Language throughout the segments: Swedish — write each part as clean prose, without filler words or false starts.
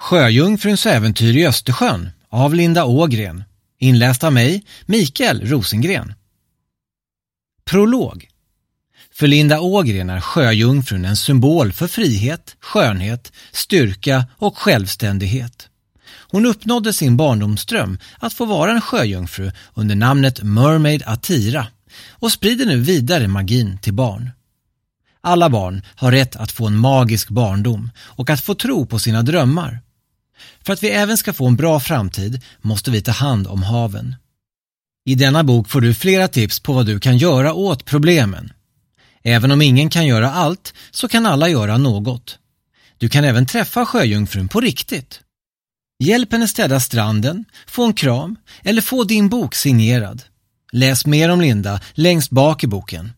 Sjöjungfruns äventyr i Östersjön av Linda Ågren. Inläst av mig, Mikael Rosengren. Prolog. För Linda Ågren är sjöjungfrun en symbol för frihet, skönhet, styrka och självständighet. Hon uppnådde sin barndomsdröm att få vara en sjöjungfru under namnet Mermaid Atira och sprider nu vidare magin till barn. Alla barn har rätt att få en magisk barndom och att få tro på sina drömmar. För att vi även ska få en bra framtid måste vi ta hand om haven. I denna bok får du flera tips på vad du kan göra åt problemen. Även om ingen kan göra allt så kan alla göra något. Du kan även träffa sjöjungfrun på riktigt. Hjälp henne städa stranden, få en kram eller få din bok signerad. Läs mer om Linda längst bak i boken.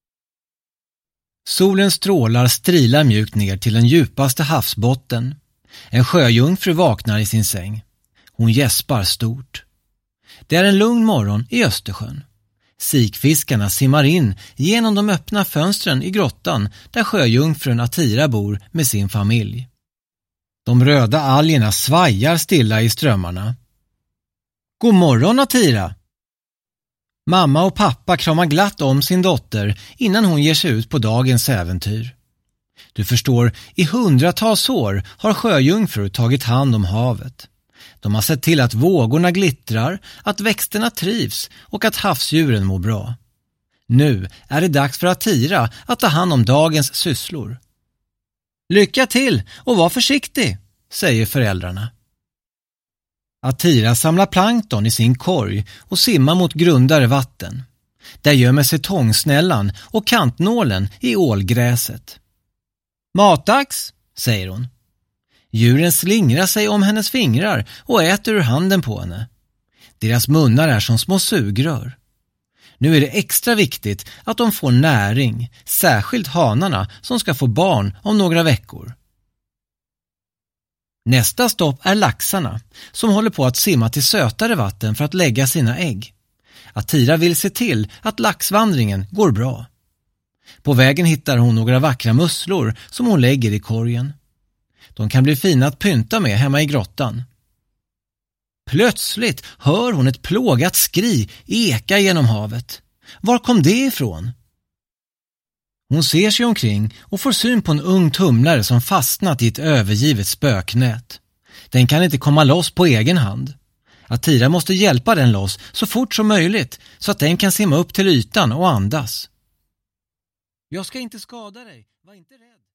Solens strålar strilar mjukt ner till den djupaste havsbotten. En sjöjungfru vaknar i sin säng. Hon gäspar stort. Det är en lugn morgon i Östersjön. Sikfiskarna simmar in genom de öppna fönstren i grottan där sjöjungfrun Atira bor med sin familj. De röda algerna svajar stilla i strömmarna. God morgon Atira! Mamma och pappa kramar glatt om sin dotter innan hon ger sig ut på dagens äventyr. Du förstår, i hundratals år har sjöjungfrur tagit hand om havet. De har sett till att vågorna glittrar, att växterna trivs och att havsdjuren mår bra. Nu är det dags för Atira att ta hand om dagens sysslor. Lycka till och var försiktig, säger föräldrarna. Atira samlar plankton i sin korg och simmar mot grundare vatten. Där gömmer sig tångsnällan och kantnålen i ålgräset. Matdags, säger hon. Djuren slingrar sig om hennes fingrar och äter ur handen på henne. Deras munnar är som små sugrör. Nu är det extra viktigt att de får näring, särskilt hanarna som ska få barn om några veckor. Nästa stopp är laxarna som håller på att simma till sötare vatten för att lägga sina ägg. Atira vill se till att laxvandringen går bra. På vägen hittar hon några vackra musslor som hon lägger i korgen. De kan bli fina att pynta med hemma i grottan. Plötsligt hör hon ett plågat skri eka genom havet. Var kom det ifrån? Hon ser sig omkring och får syn på en ung tumlare som fastnat i ett övergivet spöknät. Den kan inte komma loss på egen hand. Atira måste hjälpa den loss så fort som möjligt så att den kan simma upp till ytan och andas. Jag ska inte skada dig, var inte rädd.